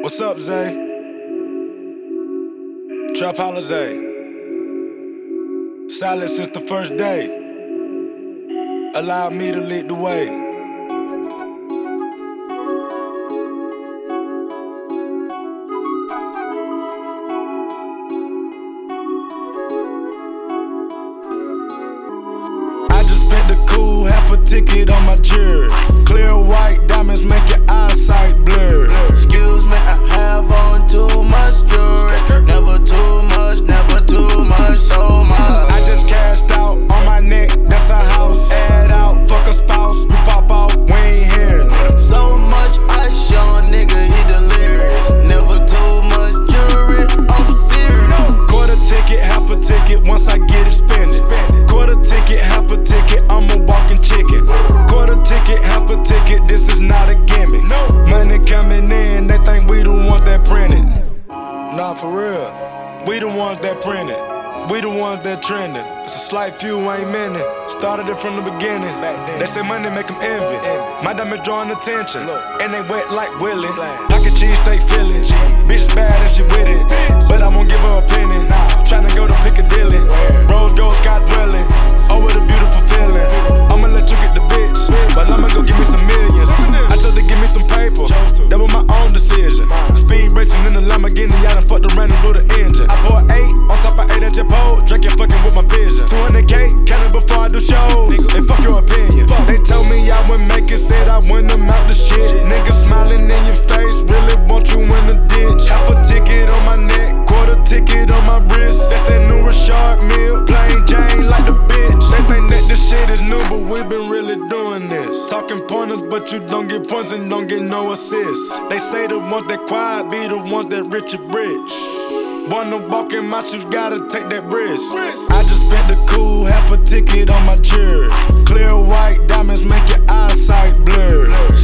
What's up, Zay? Trap holiday. Silent since the first day. Allow me to lead the way. I just spent the cool half a ticket on my jewelry. Clear white diamonds make your eyesight blur. Excuse me, I have on too much jewelry. Never too much, never too much, so much. I just cashed out on my neck, that's a house. Add out, fuck a spouse, we pop off, we ain't here. So much ice on nigga, he delirious. Never too much jewelry, I'm serious. Quarter ticket, half a ticket, once I get it, spend it. Quarter ticket, half a ticket, I'm a walking chicken. Quarter ticket, half a ticket, this is not a gimmick. Money coming in, they think we the ones that printed. Nah, for real, we the ones that printed. We the ones that trending. It's a slight few, ain't many. Started it from the beginning. They say money make them envy. My diamond drawing attention, and they wet like Willie. Pocket cheese, stay feeling. Bitch bad and she with it, but I won't give her a penny. Tryna go to Piccadilly, Rose gold sky dwelling. Oh, what a beautiful feeling. I'ma let you get the bitch, but I'ma go give me some millions. I chose to give me some paper, that was my own decision. Speed racing in the Lamborghini, I done fucked around and blew the engine. I pour 8 on top of 8 at your pole, drinking fucking with my vision. 200K, counting before I do shows, and fuck your opinion. They told me I wouldn't make it, said I wouldn't amount to shit. Niggas smiling in your face, really want you in the ditch. Half a ticket on my neck, quarter ticket on my wrist. That's that new Rashard Mill, plain Jane like the bitch. They think that this shit is new, but we been really doing this. Talking pointers, but you don't get points and don't get no assists. They say the ones that quiet be the ones that rich or rich. Wanna walk in my shoes, gotta take that risk. I just spent the cool half a ticket on my jewelry. Clear white diamonds make your eyesight blur.